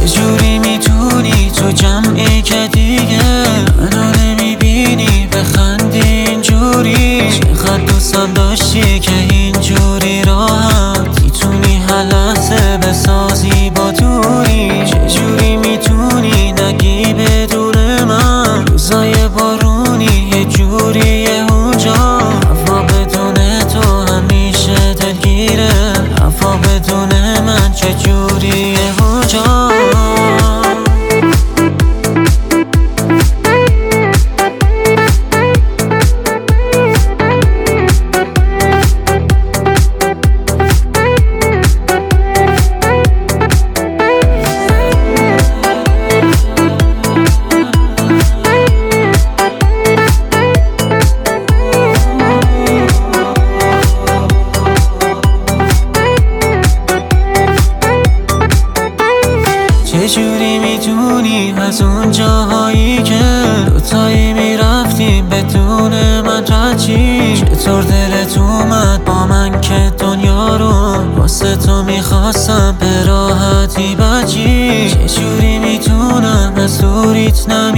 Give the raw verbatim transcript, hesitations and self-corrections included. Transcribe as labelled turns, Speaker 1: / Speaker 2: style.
Speaker 1: چجوری میتونی تو جمعی که دیگه منو نمیبینی بخندی اینجوری؟ چقدر دوستم داشتی که اینجوری راحت میتونی هر لحظه بسازی با دوری. چجوری میتونی نگی بدون من روزای بارونی یه جوریه اونجا؟ هوا بدون تو همیشه دلگیره، هوا بدون من چجوریه اونجا؟ چجوری میتونی از اون جاهایی که دوتایی میرفتیم بدون من رچی؟ چطور دلت اومد با من که دنیا رو واسه تو میخواستم به راحتی بچی؟ چجوری میتونم از دوریت نمی